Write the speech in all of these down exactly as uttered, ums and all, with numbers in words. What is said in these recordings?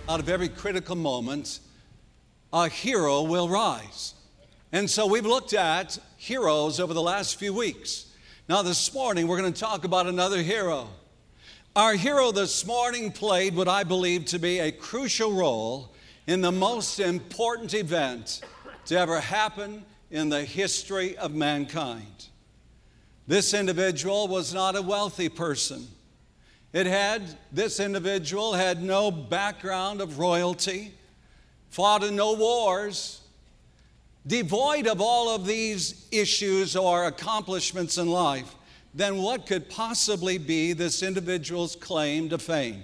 Out of every critical moment, a hero will rise. And so we've looked at heroes over the last few weeks. Now this morning, we're going to talk about another hero. Our hero this morning played what I believe to be a crucial role in the most important event to ever happen in the history of mankind. This individual was not a wealthy person. It had, this individual had no background of royalty, fought in no wars, devoid of all of these issues or accomplishments in life. Then what could possibly be this individual's claim to fame?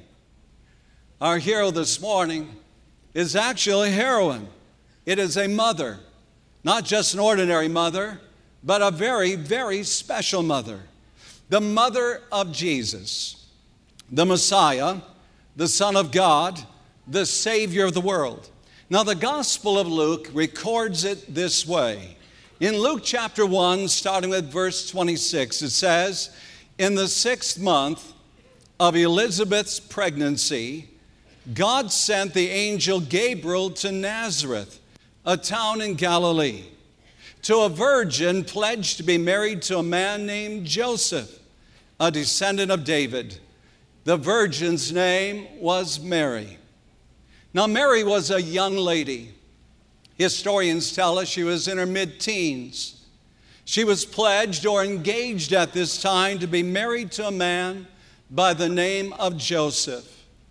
Our hero this morning is actually a heroine. It is a mother, not just an ordinary mother, but a very, very special mother. The mother of Jesus, the Messiah, the Son of God, the Savior of the world. Now, the Gospel of Luke records it this way. In Luke chapter one, starting with verse twenty-six, it says, "In the sixth month of Elizabeth's pregnancy, God sent the angel Gabriel to Nazareth, a town in Galilee, to a virgin pledged to be married to a man named Joseph, a descendant of David. The virgin's name was Mary." Now, Mary was a young lady. Historians tell us she was in her mid-teens. She was pledged or engaged at this time to be married to a man by the name of Joseph.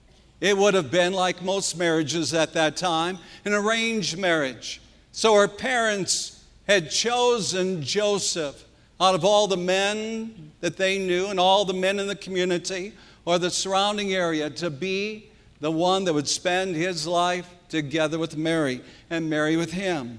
It would have been, like most marriages at that time, an arranged marriage. So her parents had chosen Joseph out of all the men that they knew and all the men in the community or the surrounding area to be the one that would spend his life together with Mary and Mary with him.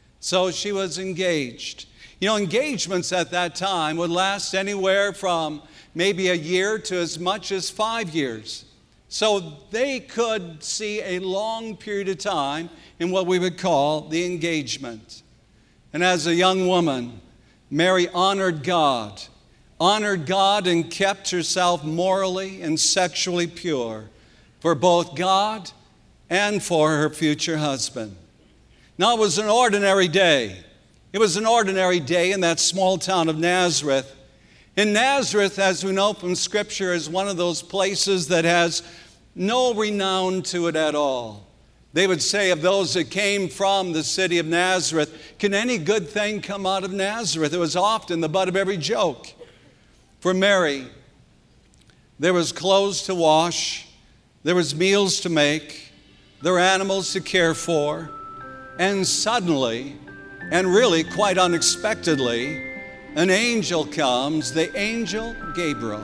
So she was engaged. You know, engagements at that time would last anywhere from maybe a year to as much as five years. So they could see a long period of time in what we would call the engagement. And as a young woman, Mary honored God, honored God and kept herself morally and sexually pure for both God and for her future husband. Now, it was an ordinary day. It was an ordinary day in that small town of Nazareth. In Nazareth, as we know from Scripture, is one of those places that has no renown to it at all. They would say of those that came from the city of Nazareth, can any good thing come out of Nazareth? It was often the butt of every joke. For Mary, there was clothes to wash, there was meals to make, there were animals to care for, and suddenly, and really quite unexpectedly, an angel comes, the angel Gabriel.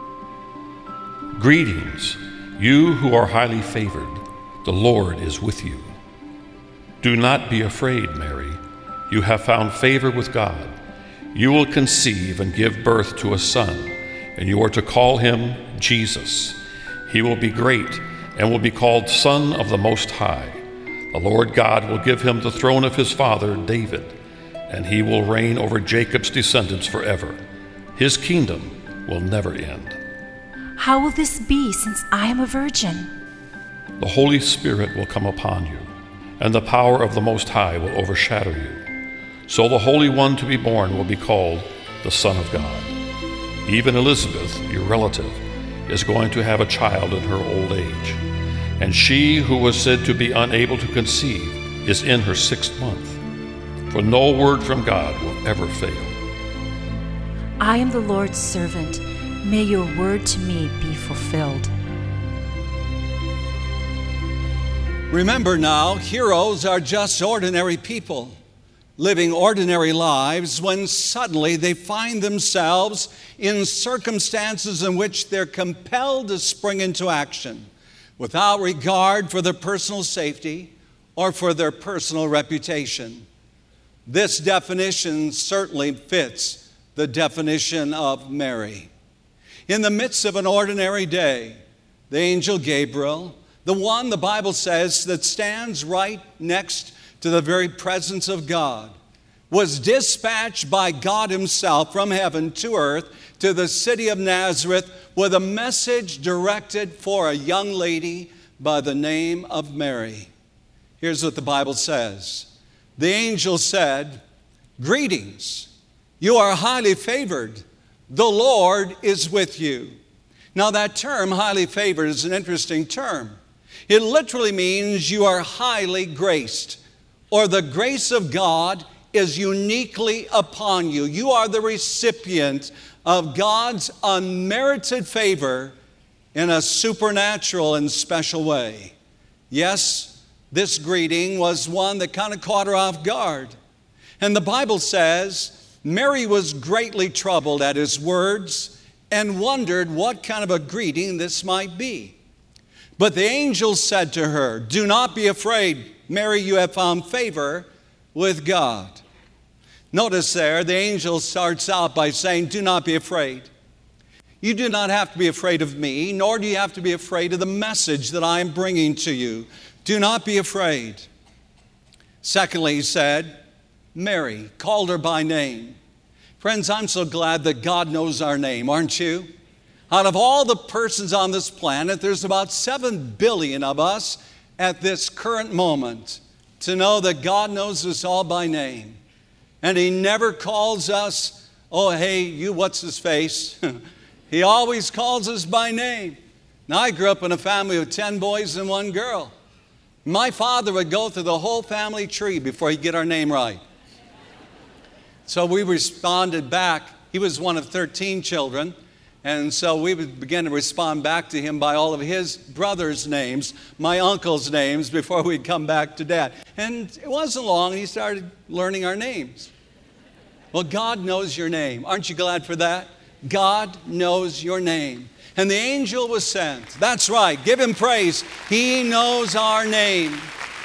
Greetings, you who are highly favored. The Lord is with you. Do not be afraid, Mary. You have found favor with God. You will conceive and give birth to a son, and you are to call him Jesus. He will be great and will be called Son of the Most High. The Lord God will give him the throne of his father David, and he will reign over Jacob's descendants forever. His kingdom will never end. How will this be, since I am a virgin? The Holy Spirit will come upon you, and the power of the Most High will overshadow you. So the Holy One to be born will be called the Son of God. Even Elizabeth, your relative, is going to have a child in her old age, and she who was said to be unable to conceive is in her sixth month. For no word from God will ever fail. I am the Lord's servant. May your word to me be fulfilled. Remember now, heroes are just ordinary people living ordinary lives when suddenly they find themselves in circumstances in which they're compelled to spring into action without regard for their personal safety or for their personal reputation. This definition certainly fits the definition of Mary. In the midst of an ordinary day, the angel Gabriel, the one the Bible says that stands right next to the very presence of God, was dispatched by God himself from heaven to earth to the city of Nazareth with a message directed for a young lady by the name of Mary. Here's what the Bible says. The angel said, "Greetings, you are highly favored. The Lord is with you." Now that term, highly favored, is an interesting term. It literally means you are highly graced, or the grace of God is uniquely upon you. You are the recipient of God's unmerited favor in a supernatural and special way. Yes, this greeting was one that kind of caught her off guard. And the Bible says Mary was greatly troubled at his words and wondered what kind of a greeting this might be. But the angel said to her, "Do not be afraid, Mary, you have found favor with God." Notice there, the angel starts out by saying, "Do not be afraid." You do not have to be afraid of me, nor do you have to be afraid of the message that I am bringing to you. Do not be afraid. Secondly, he said, Mary, called her by name. Friends, I'm so glad that God knows our name, aren't you? Out of all the persons on this planet, there's about seven billion of us at this current moment. To know that God knows us all by name. And He never calls us, "Oh, hey, you, what's his face?" He always calls us by name. Now, I grew up in a family of ten boys and one girl. My father would go through the whole family tree before he'd get our name right. So we responded back. He was one of thirteen children. And so we began to respond back to him by all of his brothers' names, my uncles' names, before we'd come back to Dad. And it wasn't long, he started learning our names. Well, God knows your name. Aren't you glad for that? God knows your name. And the angel was sent. That's right. Give Him praise. He knows our name.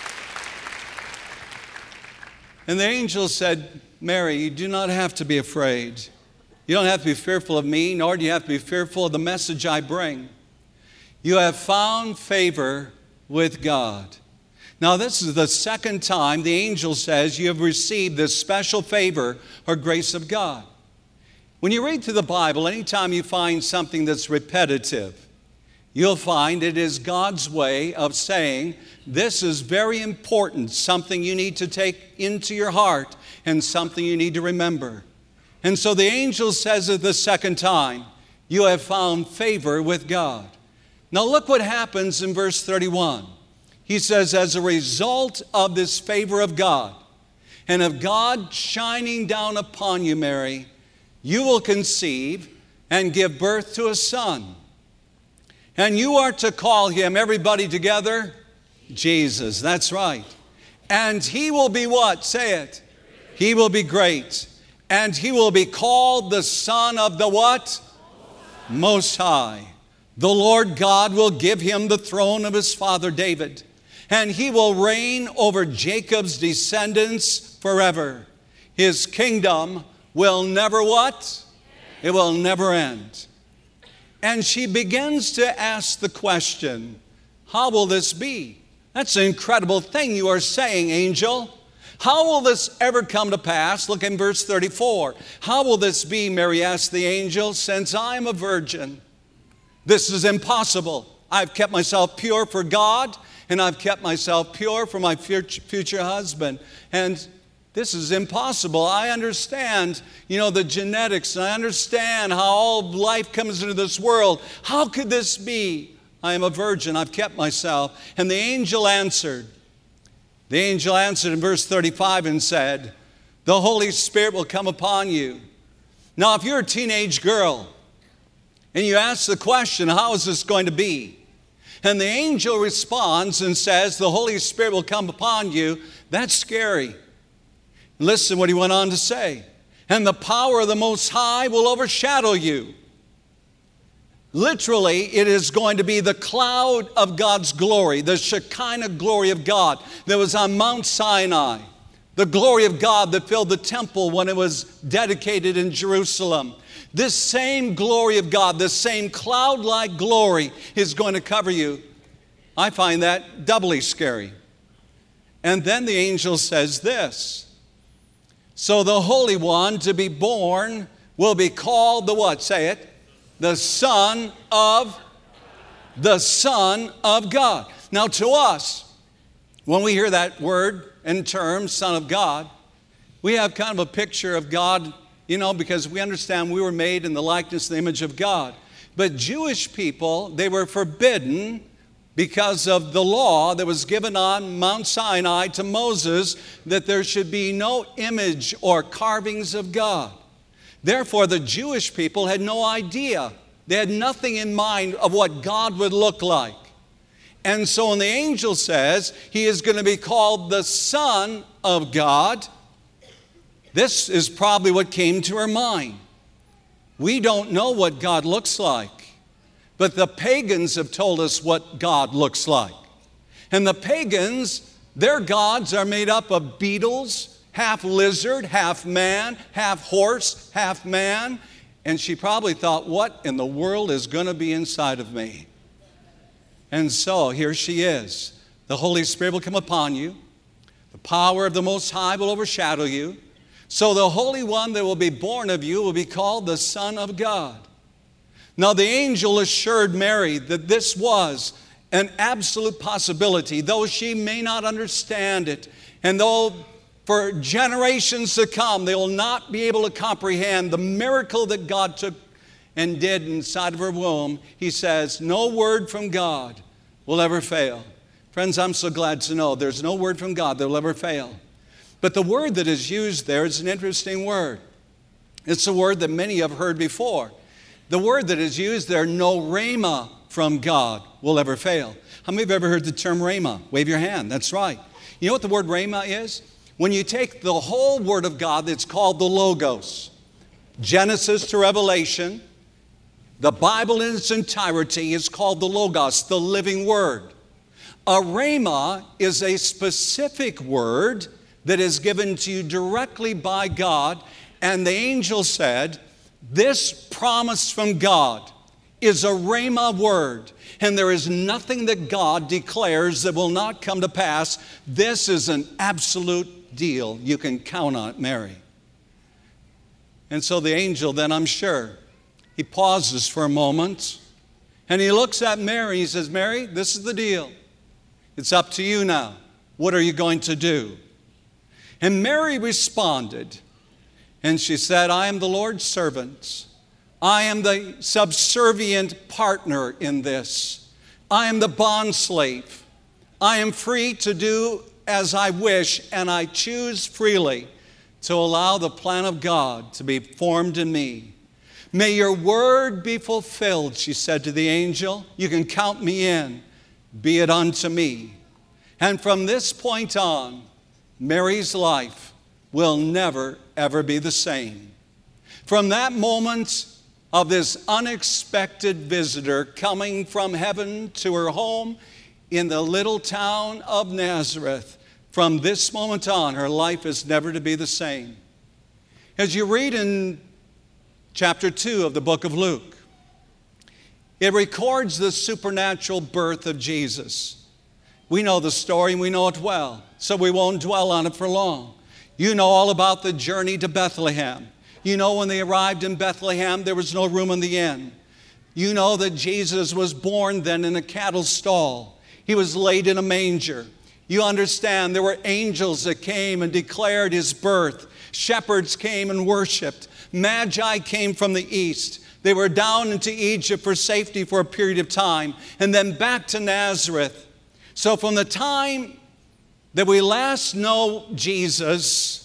And the angel said, "Mary, you do not have to be afraid. You don't have to be fearful of me, nor do you have to be fearful of the message I bring. You have found favor with God." Now, this is the second time the angel says you have received this special favor or grace of God. When you read through the Bible, anytime you find something that's repetitive, you'll find it is God's way of saying, this is very important, something you need to take into your heart and something you need to remember. And so the angel says it the second time, you have found favor with God. Now look what happens in verse thirty-one. He says, as a result of this favor of God and of God shining down upon you, Mary, you will conceive and give birth to a son. And you are to call him, everybody together, Jesus. That's right. And he will be what? Say it. He will be great. And he will be called the Son of the what? Most High. The Lord God will give him the throne of his father David. And he will reign over Jacob's descendants forever. His kingdom will never what? It will never end. And she begins to ask the question, how will this be? That's an incredible thing you are saying, angel. How will this ever come to pass? Look in verse thirty-four. How will this be, Mary asked the angel, since I am a virgin? This is impossible. I've kept myself pure for God, and I've kept myself pure for my future husband. And this is impossible. I understand, you know, the genetics, and I understand how all life comes into this world. How could this be? I am a virgin. I've kept myself. And the angel answered. The angel answered in verse thirty-five and said, the Holy Spirit will come upon you. Now, if you're a teenage girl and you ask the question, how is this going to be? And the angel responds and says, the Holy Spirit will come upon you. That's scary. Listen what he went on to say. And the power of the Most High will overshadow you. Literally, it is going to be the cloud of God's glory, the Shekinah glory of God that was on Mount Sinai, the glory of God that filled the temple when it was dedicated in Jerusalem. This same glory of God, this same cloud-like glory is going to cover you. I find that doubly scary. And then the angel says this, so the Holy One to be born will be called the what? Say it. The Son of, the Son of God. Now to us, when we hear that word and term, Son of God, we have kind of a picture of God, you know, because we understand we were made in the likeness and the image of God. But Jewish people, they were forbidden because of the law that was given on Mount Sinai to Moses, that there should be no image or carvings of God. Therefore, the Jewish people had no idea. They had nothing in mind of what God would look like. And so when the angel says he is going to be called the Son of God, this is probably what came to her mind. We don't know what God looks like, but the pagans have told us what God looks like. And the pagans, their gods are made up of beetles, half lizard, half man, half horse, half man. And she probably thought, what in the world is going to be inside of me? And so here she is. The Holy Spirit will come upon you. The power of the Most High will overshadow you. So the Holy One that will be born of you will be called the Son of God. Now the angel assured Mary that this was an absolute possibility, though she may not understand it, and though for generations to come they will not be able to comprehend the miracle that God took and did inside of her womb. He says, no word from God will ever fail. Friends, I'm so glad to know there's no word from God that will ever fail. But the word that is used there is an interesting word. It's a word that many have heard before. The word that is used there, no rhema from God, will ever fail. How many of you have ever heard the term rhema? Wave your hand. That's right. You know what the word rhema is? When you take the whole word of God, it's called the Logos. Genesis to Revelation, the Bible in its entirety is called the Logos, the living word. A rhema is a specific word that is given to you directly by God. And the angel said, this promise from God is a rhema word, and there is nothing that God declares that will not come to pass. This is an absolute deal. You can count on it, Mary. And so the angel then, I'm sure, he pauses for a moment, and he looks at Mary. He says, Mary, this is the deal. It's up to you now. What are you going to do? And Mary responded, and she said, I am the Lord's servant. I am the subservient partner in this. I am the bondslave. I am free to do as I wish, and I choose freely to allow the plan of God to be formed in me. May your word be fulfilled, she said to the angel. You can count me in. Be it unto me. And from this point on, Mary's life will never, ever be the same. From that moment of this unexpected visitor coming from heaven to her home in the little town of Nazareth, from this moment on, her life is never to be the same. As you read in chapter two of the book of Luke, it records the supernatural birth of Jesus. We know the story and we know it well, so we won't dwell on it for long. You know all about the journey to Bethlehem. You know when they arrived in Bethlehem, there was no room in the inn. You know that Jesus was born then in a cattle stall. He was laid in a manger. You understand there were angels that came and declared his birth. Shepherds came and worshiped. Magi came from the east. They were down into Egypt for safety for a period of time, and then back to Nazareth. So from the time that we last know Jesus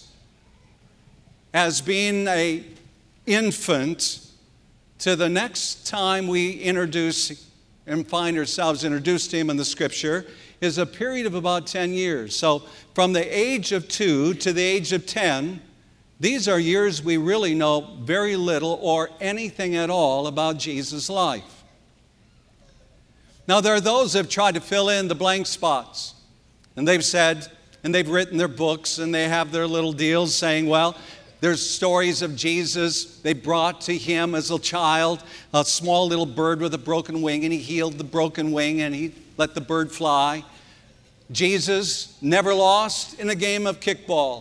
as being an infant to the next time we introduce and find ourselves introduced to him in the scripture is a period of about ten years. So from the age of two to the age of ten, these are years we really know very little or anything at all about Jesus' life. Now, there are those that have tried to fill in the blank spots. And they've said, and they've written their books, and they have their little deals saying, well, there's stories of Jesus. They brought to him as a child a small little bird with a broken wing, and he healed the broken wing, and he let the bird fly. Jesus never lost in a game of kickball.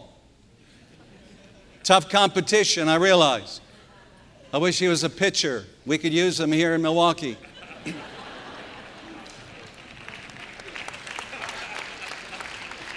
Tough competition, I realize. I wish he was a pitcher. We could use him here in Milwaukee.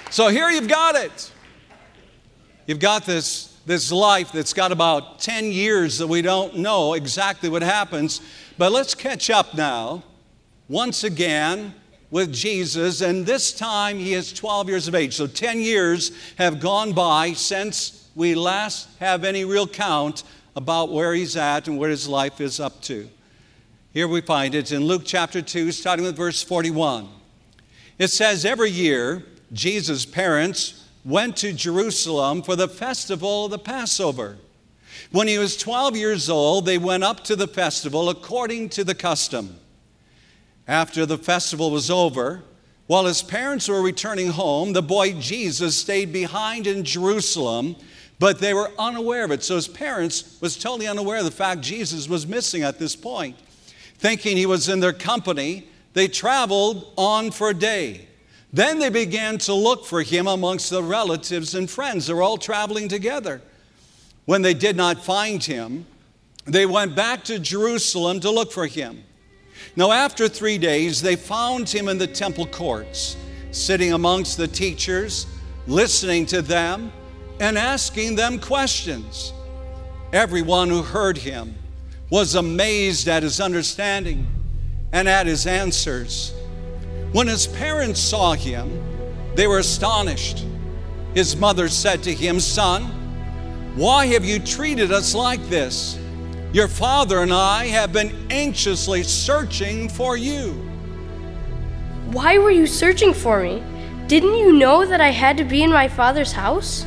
So here you've got it. You've got this, this life that's got about ten years that we don't know exactly what happens. But let's catch up now, once again, with Jesus. And this time he is twelve years of age. So ten years have gone by since we last have any real count about where he's at and where his life is up to. Here we find it in Luke chapter two, starting with verse forty-one. It says, every year, Jesus' parents went to Jerusalem for the festival of the Passover. When he was twelve years old, they went up to the festival according to the custom. After the festival was over, while his parents were returning home, the boy Jesus stayed behind in Jerusalem, but they were unaware of it. So his parents was totally unaware of the fact Jesus was missing at this point. Thinking he was in their company, they traveled on for a day. Then they began to look for him amongst the relatives and friends. They were all traveling together. When they did not find him, they went back to Jerusalem to look for him. Now after three days, they found him in the temple courts, sitting amongst the teachers, listening to them, and asking them questions. Everyone who heard him was amazed at his understanding and at his answers. When his parents saw him, they were astonished. His mother said to him, "Son, why have you treated us like this? Your father and I have been anxiously searching for you." "Why were you searching for me? Didn't you know that I had to be in my father's house?"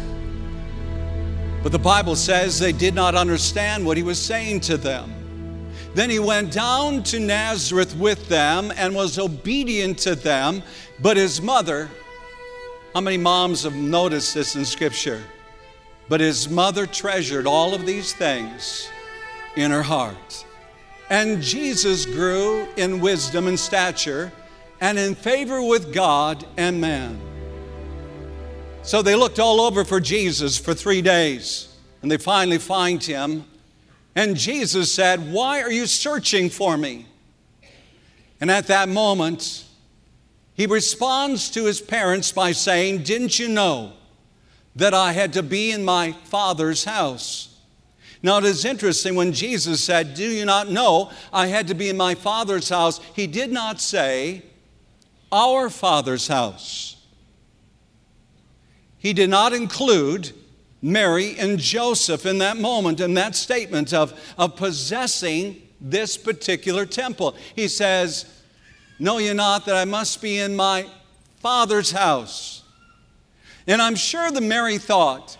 But the Bible says they did not understand what he was saying to them. Then he went down to Nazareth with them and was obedient to them. But his mother, how many moms have noticed this in Scripture? But his mother treasured all of these things in her heart. And Jesus grew in wisdom and stature and in favor with God and man. So they looked all over for Jesus for three days, and they finally find him. And Jesus said, "Why are you searching for me?" And at that moment, he responds to his parents by saying, "Didn't you know that I had to be in my Father's house?" Now it is interesting, when Jesus said, "Do you not know I had to be in my Father's house?" he did not say, "our Father's house." He did not include Mary and Joseph in that moment, in that statement of, of possessing this particular temple. He says, "Know ye not that I must be in my Father's house?" And I'm sure that Mary thought,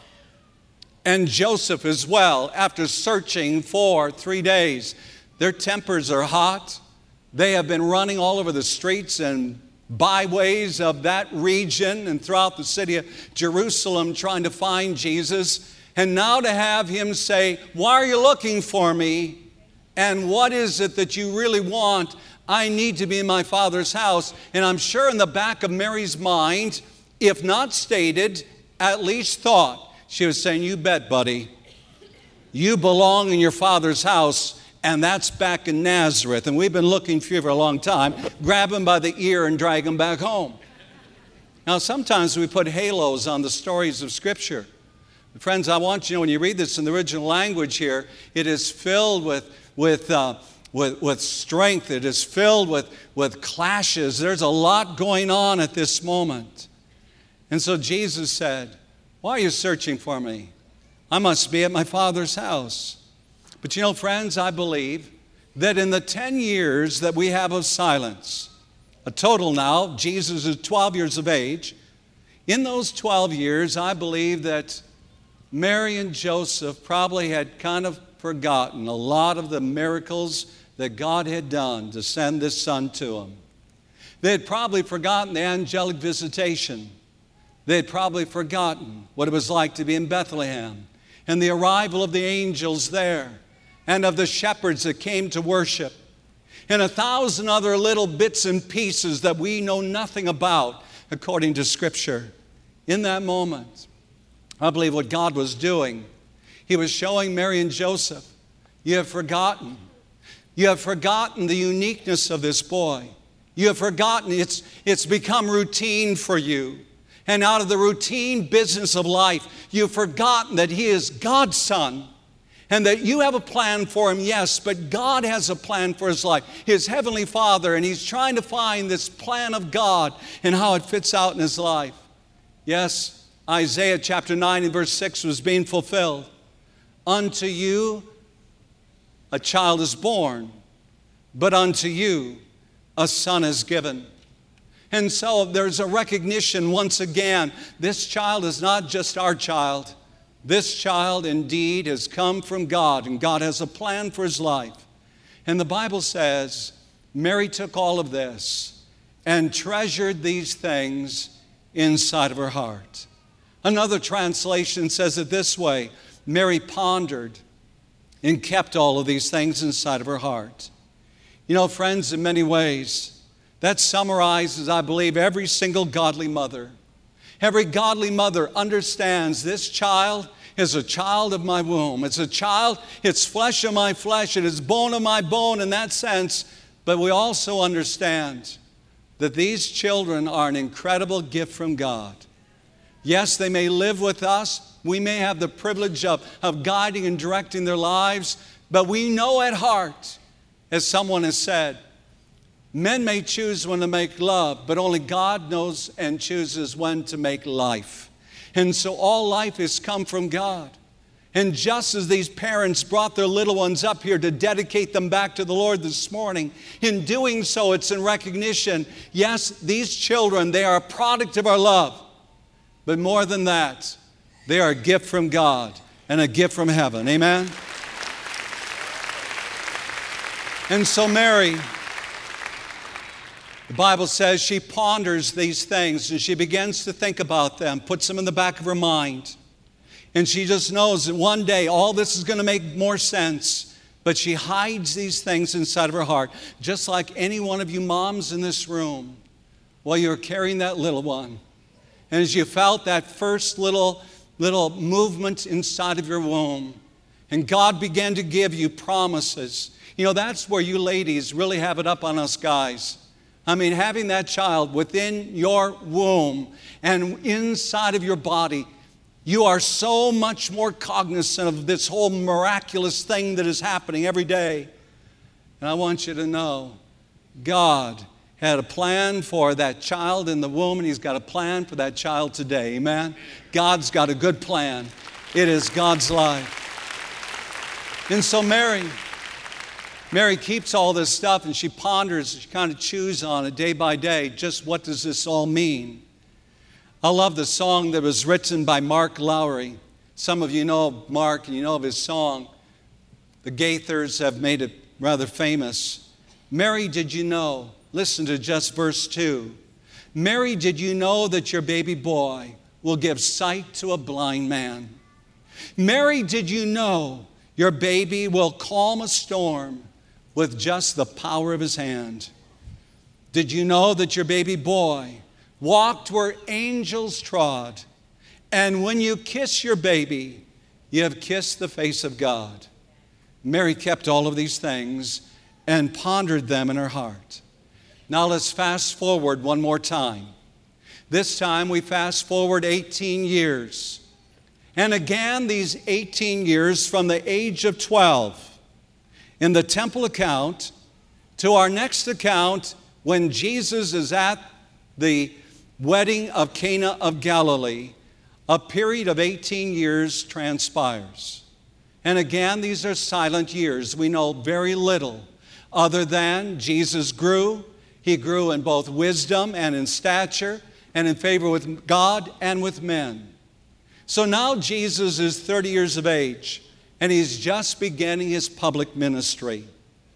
and Joseph as well, after searching for three days, their tempers are hot. They have been running all over the streets and byways of that region and throughout the city of Jerusalem trying to find Jesus. And now to have him say, "Why are you looking for me? And what is it that you really want? I need to be in my Father's house." And I'm sure in the back of Mary's mind, if not stated, at least thought, she was saying, "You bet, buddy. You belong in your Father's house. And that's back in Nazareth. And we've been looking for you for a long time. Grab him by the ear and drag him back home." Now, sometimes we put halos on the stories of Scripture. Friends, I want you to know, when you read this in the original language here, it is filled with, with, uh, with, with strength. It is filled with, with clashes. There's a lot going on at this moment. And so Jesus said, "Why are you searching for me? I must be at my Father's house." But you know, friends, I believe that in the ten years that we have of silence, a total now, Jesus is twelve years of age. In those twelve years, I believe that Mary and Joseph probably had kind of forgotten a lot of the miracles that God had done to send this son to them. They had probably forgotten the angelic visitation. They had probably forgotten what it was like to be in Bethlehem and the arrival of the angels there, and of the shepherds that came to worship, and a thousand other little bits and pieces that we know nothing about according to Scripture. In that moment, I believe what God was doing, he was showing Mary and Joseph, you have forgotten. You have forgotten the uniqueness of this boy. You have forgotten, it's, it's become routine for you. And out of the routine business of life, you've forgotten that He is God's Son and that you have a plan for Him, yes, but God has a plan for His life, His Heavenly Father, and He's trying to find this plan of God and how it fits out in His life. Yes, Isaiah chapter nine and verse six was being fulfilled. Unto you a child is born, but unto you a son is given. And so there's a recognition once again, this child is not just our child. This child indeed has come from God, and God has a plan for his life. And the Bible says Mary took all of this and treasured these things inside of her heart. Another translation says it this way: Mary pondered and kept all of these things inside of her heart. You know, friends, in many ways, that summarizes, I believe, every single godly mother. Every godly mother understands this child is a child of my womb. It's a child, it's flesh of my flesh, it is bone of my bone in that sense. But we also understand that these children are an incredible gift from God. Yes, they may live with us. We may have the privilege of, of guiding and directing their lives. But we know at heart, as someone has said, men may choose when to make love, but only God knows and chooses when to make life. And so all life has come from God. And just as these parents brought their little ones up here to dedicate them back to the Lord this morning, in doing so, it's in recognition, yes, these children, they are a product of our love. But more than that, they are a gift from God and a gift from heaven. Amen? And so Mary, the Bible says she ponders these things and she begins to think about them, puts them in the back of her mind. And she just knows that one day all this is going to make more sense. But she hides these things inside of her heart, just like any one of you moms in this room, while you're carrying that little one. And as you felt that first little, little movement inside of your womb, and God began to give you promises. You know, that's where you ladies really have it up on us guys. I mean, having that child within your womb and inside of your body, you are so much more cognizant of this whole miraculous thing that is happening every day. And I want you to know, God had a plan for that child in the womb, and He's got a plan for that child today. Amen? God's got a good plan. It is God's life. And so Mary, Mary keeps all this stuff, and she ponders, she kind of chews on it day by day. Just what does this all mean? I love the song that was written by Mark Lowry. Some of you know Mark and you know of his song. The Gaithers have made it rather famous. Mary, did you know? Listen to just verse two. Mary, did you know that your baby boy will give sight to a blind man? Mary, did you know your baby will calm a storm with just the power of his hand? Did you know that your baby boy walked where angels trod? And when you kiss your baby, you have kissed the face of God. Mary kept all of these things and pondered them in her heart. Now let's fast forward one more time. This time we fast forward eighteen years. And again, these eighteen years from the age of twelve in the temple account to our next account when Jesus is at the wedding of Cana of Galilee, a period of eighteen years transpires. And again, these are silent years. We know very little other than Jesus grew. He grew in both wisdom and in stature and in favor with God and with men. So now Jesus is thirty years of age, and he's just beginning his public ministry.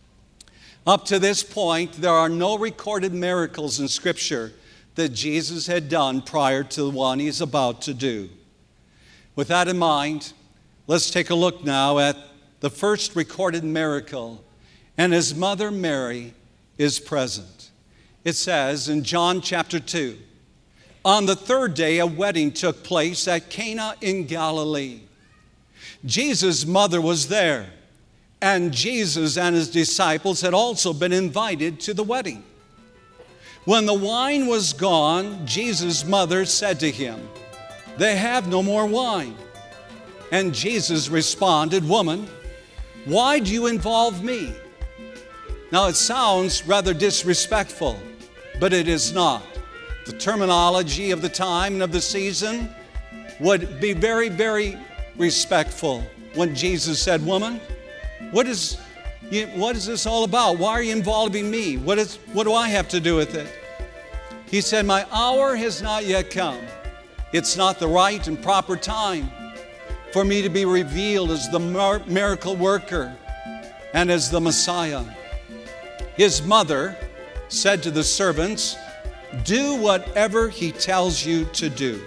Up to this point, there are no recorded miracles in Scripture that Jesus had done prior to the one he's about to do. With that in mind, let's take a look now at the first recorded miracle, and his mother Mary is present. It says in John chapter two, on the third day a wedding took place at Cana in Galilee. Jesus' mother was there, and Jesus and his disciples had also been invited to the wedding. When the wine was gone, Jesus' mother said to him, "They have no more wine." And Jesus responded, "Woman, why do you involve me?" Now it sounds rather disrespectful, but it is not. The terminology of the time and of the season would be very, very respectful when Jesus said, "Woman, what is, what is this all about? Why are you involving me? What is, what do I have to do with it?" He said, "My hour has not yet come. It's not the right and proper time for me to be revealed as the miracle worker and as the Messiah." His mother said to the servants, "Do whatever he tells you to do."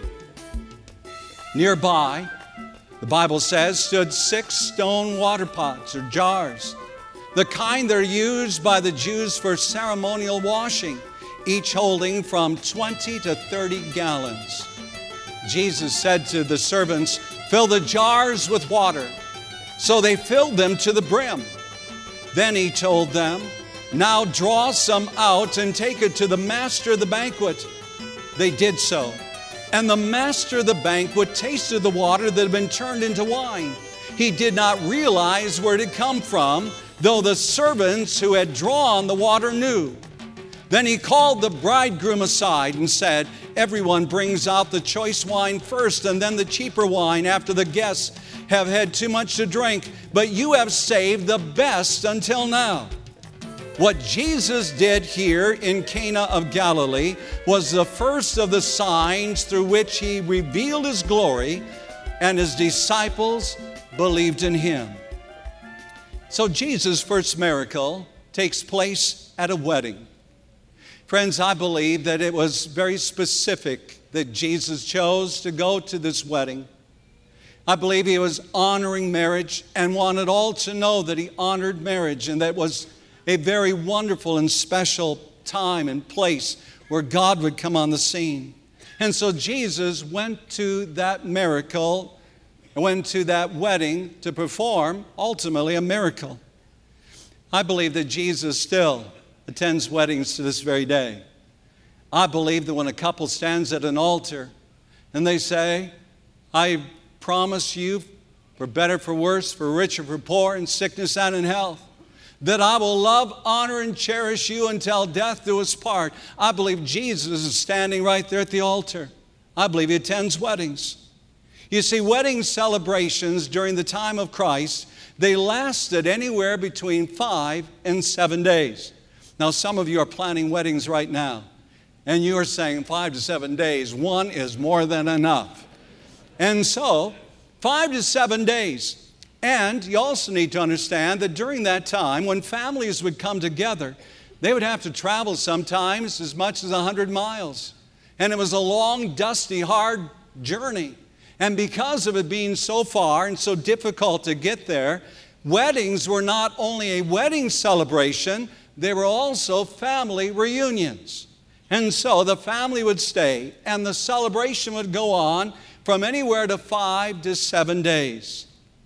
Nearby, the Bible says, stood six stone water pots or jars, the kind that are used by the Jews for ceremonial washing, each holding from twenty to thirty gallons. Jesus said to the servants, "Fill the jars with water." So they filled them to the brim. Then he told them, "Now draw some out and take it to the master of the banquet." They did so. And the master of the banquet tasted the water that had been turned into wine. He did not realize where it had come from, though the servants who had drawn the water knew. Then he called the bridegroom aside and said, "Everyone brings out the choice wine first and then the cheaper wine after the guests have had too much to drink, but you have saved the best until now." What Jesus did here in Cana of Galilee was the first of the signs through which he revealed his glory, and his disciples believed in him. So Jesus' first miracle takes place at a wedding. Friends, I believe that it was very specific that Jesus chose to go to this wedding. I believe he was honoring marriage and wanted all to know that he honored marriage, and that was a very wonderful and special time and place where God would come on the scene. And so Jesus went to that miracle, went to that wedding to perform ultimately a miracle. I believe that Jesus still attends weddings to this very day. I believe that when a couple stands at an altar and they say, "I promise you, for better, for worse, for richer, for poor, in sickness and in health, that I will love, honor, and cherish you until death do us part." I believe Jesus is standing right there at the altar. I believe he attends weddings. You see, wedding celebrations during the time of Christ, they lasted anywhere between five and seven days. Now, some of you are planning weddings right now, and you are saying five to seven days, one is more than enough. And so, five to seven days. And you also need to understand that during that time, when families would come together, they would have to travel sometimes as much as one hundred miles. And it was a long, dusty, hard journey. And because of it being so far and so difficult to get there, weddings were not only a wedding celebration, they were also family reunions. And so the family would stay, and the celebration would go on from anywhere to five to seven days.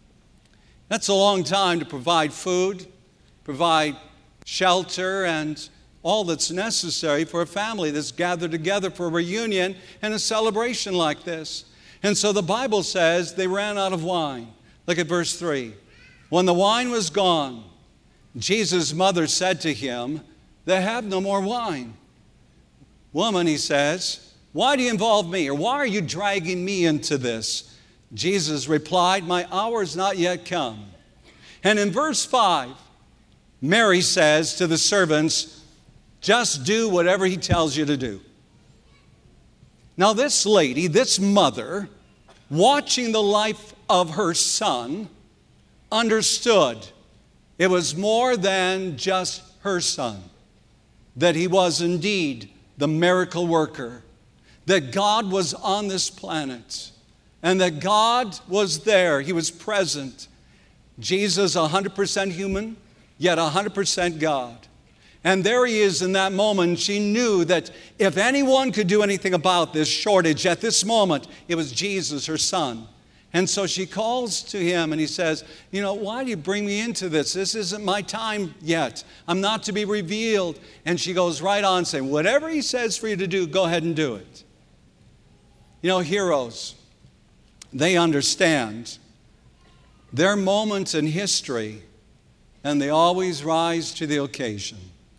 That's a long time to provide food, provide shelter, and all that's necessary for a family that's gathered together for a reunion and a celebration like this. And so the Bible says they ran out of wine. Look at verse three. When the wine was gone, Jesus' mother said to him, "They have no more wine." "Woman," he says, "why do you involve me? Or why are you dragging me into this?" Jesus replied, "My hour is not yet come." And in verse five, Mary says to the servants, "Just do whatever he tells you to do." Now this lady, this mother, watching the life of her son, understood it was more than just her son, that he was indeed the miracle worker, that God was on this planet, and that God was there. He was present. Jesus, one hundred percent human, yet one hundred percent God. And there he is in that moment. She knew that if anyone could do anything about this shortage at this moment, it was Jesus, her son. And so she calls to him and he says, you know, why do you bring me into this? This isn't my time yet. I'm not to be revealed. And she goes right on saying, whatever he says for you to do, go ahead and do it. You know, heroes, they understand their moments in history and they always rise to the occasion.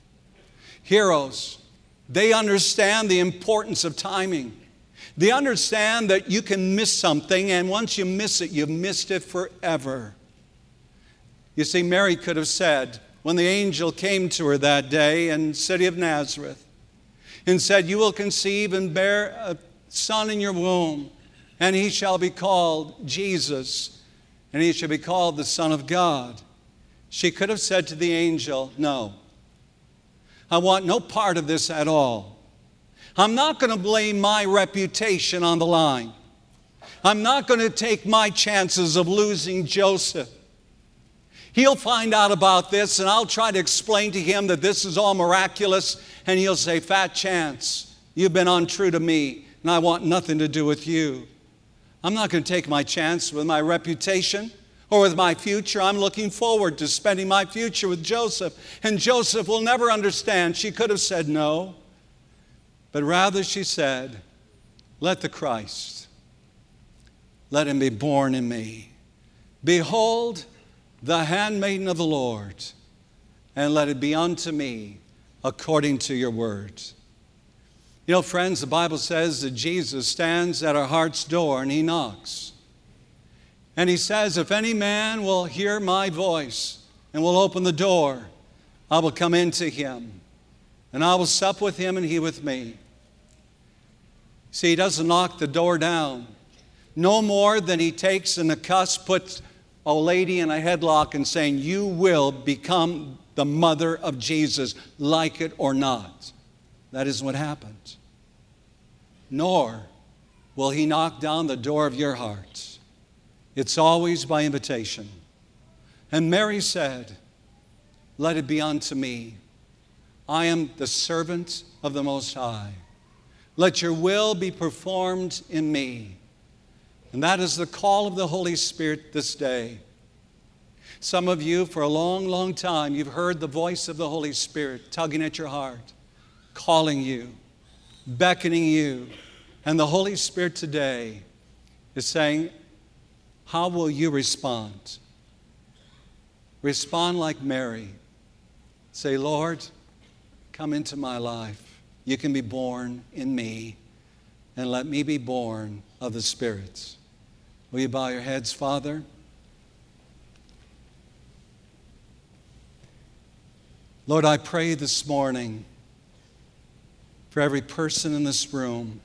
Heroes, they understand the importance of timing. They understand that you can miss something, and once you miss it, you've missed it forever. You see, Mary could have said, when the angel came to her that day in the city of Nazareth, and said, you will conceive and bear a son in your womb, and he shall be called Jesus, and he shall be called the Son of God. She could have said to the angel, no, I want no part of this at all. I'm not going to blame my reputation on the line. I'm not going to take my chances of losing Joseph. He'll find out about this, and I'll try to explain to him that this is all miraculous, and he'll say, fat chance, you've been untrue to me, and I want nothing to do with you. I'm not going to take my chance with my reputation or with my future. I'm looking forward to spending my future with Joseph. And Joseph will never understand. She could have said no. But rather she said, let the Christ, let him be born in me. Behold, the handmaiden of the Lord, and let it be unto me according to your word. You know, friends, the Bible says that Jesus stands at our heart's door and he knocks. And he says, if any man will hear my voice and will open the door, I will come into him, and I will sup with him and he with me. See, he doesn't knock the door down. No more than he takes in a cuss, puts a lady in a headlock and saying, you will become the mother of Jesus, like it or not. That is what happened. Nor will he knock down the door of your heart. It's always by invitation. And Mary said, let it be unto me. I am the servant of the Most High. Let your will be performed in me. And that is the call of the Holy Spirit this day. Some of you, for a long, long time, you've heard the voice of the Holy Spirit tugging at your heart, calling you, beckoning you. And the Holy Spirit today is saying, how will you respond? Respond like Mary. Say, Lord, come into my life. You can be born in me, and let me be born of the Spirit. Will you bow your heads, Father? Lord, I pray this morning for every person in this room.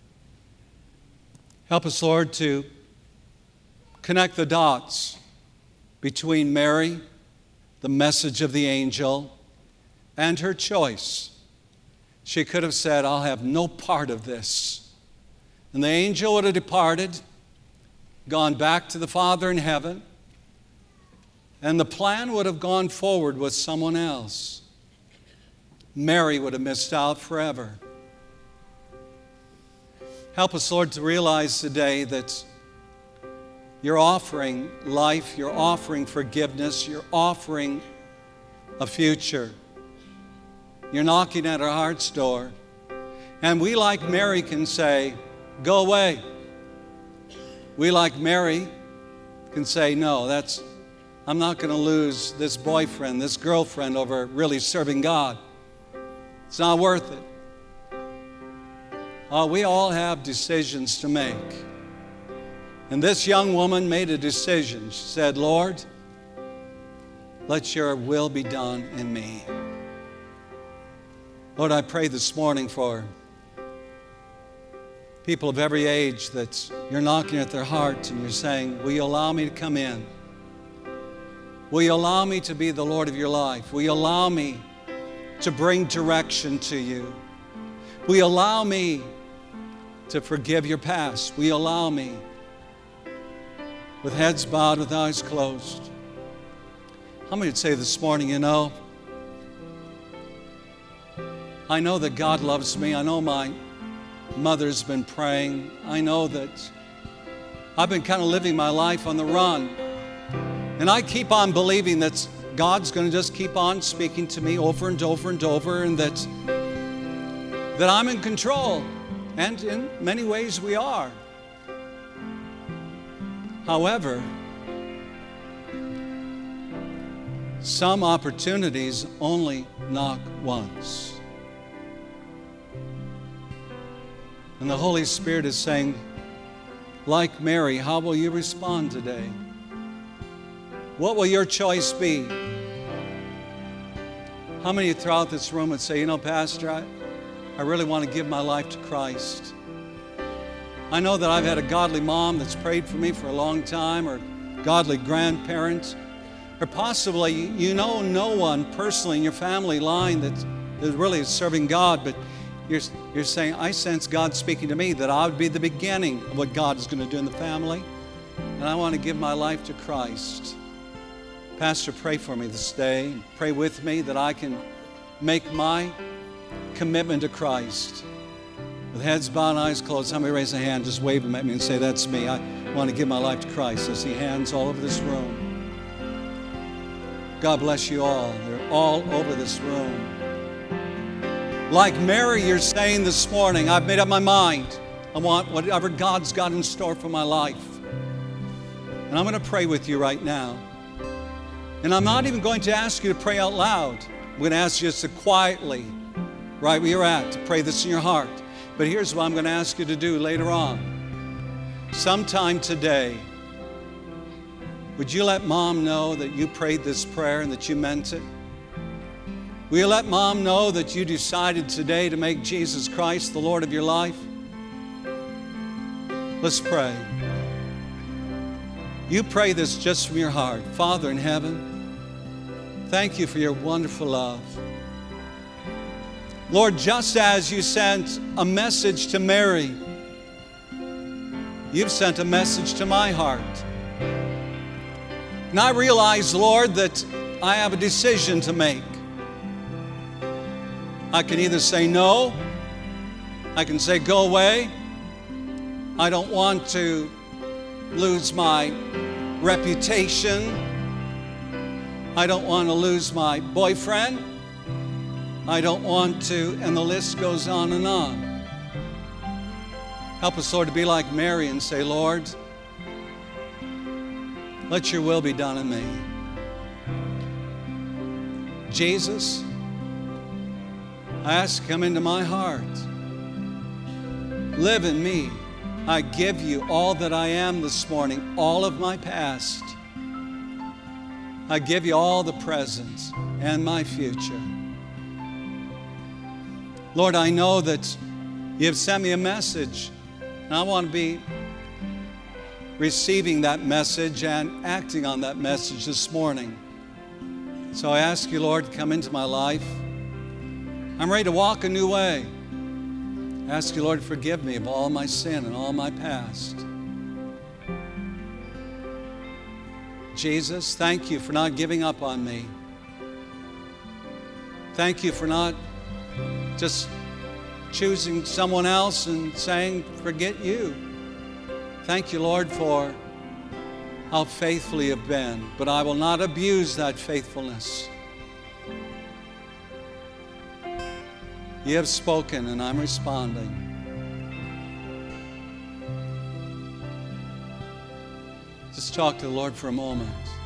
Help us, Lord, to connect the dots between Mary, the message of the angel, and her choice. She could have said, I'll have no part of this. And the angel would have departed, gone back to the Father in heaven, and the plan would have gone forward with someone else. Mary would have missed out forever. Help us, Lord, to realize today that you're offering life, you're offering forgiveness, you're offering a future. You're knocking at our heart's door. And we, like Mary, can say, go away. We, like Mary, can say, no, that's, I'm not going to lose this boyfriend, this girlfriend over really serving God. It's not worth it. Uh, we all have decisions to make. And this young woman made a decision. She said, Lord, let your will be done in me. Lord, I pray this morning for people of every age that you're knocking at their heart and you're saying, will you allow me to come in? Will you allow me to be the Lord of your life? Will you allow me to bring direction to you? Will you allow me to forgive your past? Will you allow me, with heads bowed, with eyes closed? How many would say this morning, you know, I know that God loves me. I know my mother's been praying. I know that I've been kind of living my life on the run. And I keep on believing that God's going to just keep on speaking to me over and over and over, and that, that I'm in control. And in many ways we are. However, some opportunities only knock once. And the Holy Spirit is saying, like Mary, how will you respond today? What will your choice be? How many throughout this room would say, you know, Pastor, I, I really want to give my life to Christ. I know that I've had a godly mom that's prayed for me for a long time, or godly grandparents, or possibly you know no one personally in your family line that is really serving God, but you're, you're saying, I sense God speaking to me that I would be the beginning of what God is going to do in the family, and I want to give my life to Christ. Pastor, pray for me this day. Pray with me that I can make my commitment to Christ. With heads bowed and eyes closed, somebody raise a hand, just wave them at me and say, that's me. I want to give my life to Christ. I see hands all over this room. God bless you all. They're all over this room. Like Mary, you're saying this morning, I've made up my mind. I want whatever God's got in store for my life. And I'm going to pray with you right now. And I'm not even going to ask you to pray out loud. I'm going to ask you just to quietly, right where you're at, to pray this in your heart. But here's what I'm going to ask you to do later on. Sometime today, would you let Mom know that you prayed this prayer and that you meant it? Will you let Mom know that you decided today to make Jesus Christ the Lord of your life? Let's pray. You pray this just from your heart. Father in heaven, thank you for your wonderful love. Lord, just as you sent a message to Mary, you've sent a message to my heart. And I realize, Lord, that I have a decision to make. I can either say no, I can say go away. I don't want to lose my reputation. I don't want to lose my boyfriend. I don't want to, and the list goes on and on. Help us, Lord, to be like Mary and say, Lord, let your will be done in me. Jesus, I ask you to come into my heart. Live in me. I give you all that I am this morning, all of my past. I give you all the present and my future. Lord, I know that you have sent me a message, and I want to be receiving that message and acting on that message this morning. So I ask you, Lord, to come into my life. I'm ready to walk a new way. I ask you, Lord, to forgive me of all my sin and all my past. Jesus, thank you for not giving up on me. Thank you for not just choosing someone else and saying, forget you. Thank you, Lord, for how faithful you have been, but I will not abuse that faithfulness. You have spoken, and I'm responding. Just talk to the Lord for a moment.